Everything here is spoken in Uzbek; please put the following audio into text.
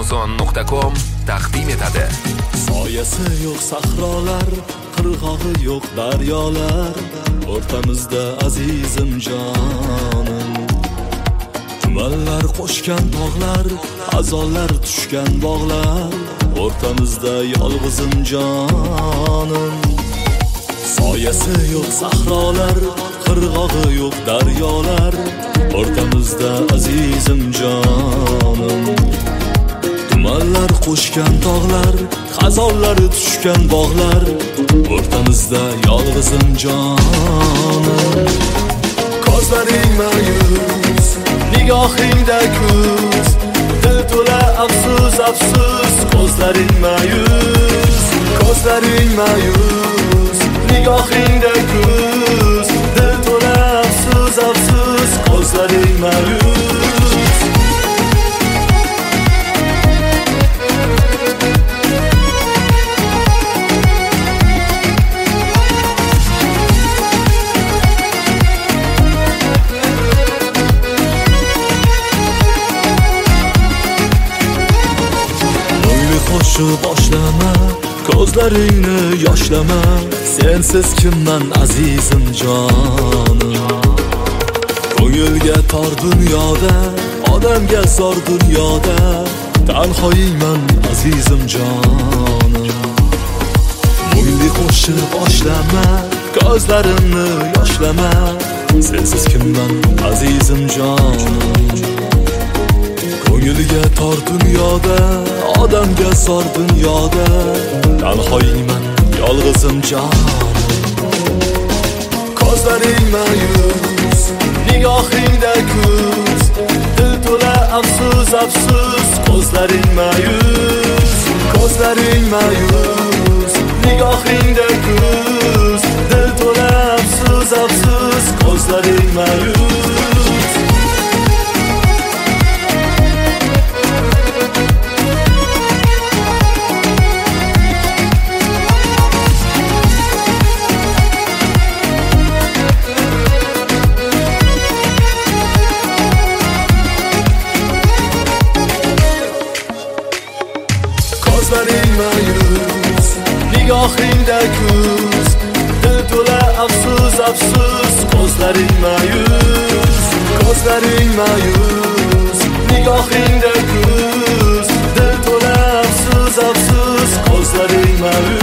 Amazon.com taqdim etadi. Soyasi yo'q sahrolar, qirg'og'i yo'q daryolar, o'rtamizda azizim jonim. Tumanlar qo'shgan tog'lar, azonlar tushgan bog'lar, o'rtamizda yolg'izim jonim. Soyasi yo'q sahrolar, qirg'og'i yo'q daryolar, o'rtamizda azizim jonim. Tumanlar qo'shgan tog'lar, xazonlari tushgan bog'lar, o'rtamizda yolg'izim jonim. Ko'zlaring ma'yus, nigohingda kuz, dil to'la afsus afsus. Ko'zlaring ma'yus, ko'zlaring ma'yus, nigohingda kuz, dil to'la afsus afsus. Ko'zlaring ma'yus. Qo'shu boshlama, ko'zlaringni yoshlama, sensiz kimman azizim jonim. Ko'ngilga tor dunyoda, odamga zor dunyoda, tanhoyman azizim jonim. Mungli qo'shu boshlama, ko'zlarimni yoshlama, sensiz kimman azizim jonim. Ko'ngilga tor dunyoda, odamga zor dunyoda, tanhoyman yolg'izim jonim. Ko'zlaring ma'yus, nigohingda kuz, dil to'la afsus afsus. Ko'zlaring ma'yus, ko'zlaring ma'yus, nigohingda kuz, dil to'la afsus afsus. Ko'zlaring ma'yus. Ko'zlaring ma'yus, nigohingda kuz, dil to'la afsus afsus. Ko'zlaring ma'yus, ko'zlaring ma'yus, nigohingda kuz, dil to'la afsus afsus. Ko'zlaring ma'yus.